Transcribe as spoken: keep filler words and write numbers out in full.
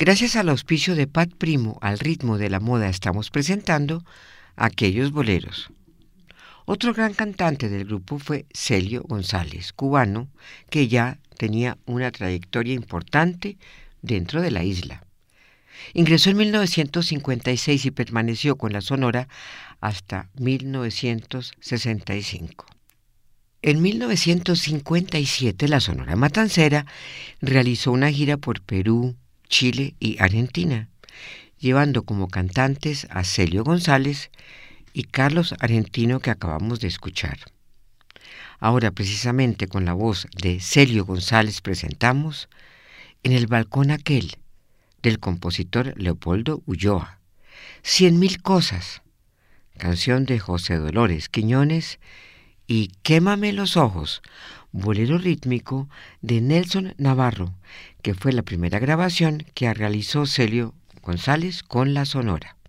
Gracias al auspicio de Pat Primo, al ritmo de la moda estamos presentando Aquellos Boleros. Otro gran cantante del grupo fue Celio González, cubano, que ya tenía una trayectoria importante dentro de la isla. Ingresó en mil novecientos cincuenta y seis y permaneció con la Sonora hasta mil novecientos sesenta y cinco. En mil novecientos cincuenta y siete, la Sonora Matancera realizó una gira por Perú, Chile y Argentina, llevando como cantantes a Celio González y Carlos Argentino, que acabamos de escuchar. Ahora, precisamente con la voz de Celio González, presentamos En el balcón aquel, del compositor Leopoldo Ulloa, Cien mil cosas, canción de José Dolores Quiñones, y Quémame los ojos, bolero rítmico de Nelson Navarro, que fue la primera grabación que realizó Celio González con la Sonora.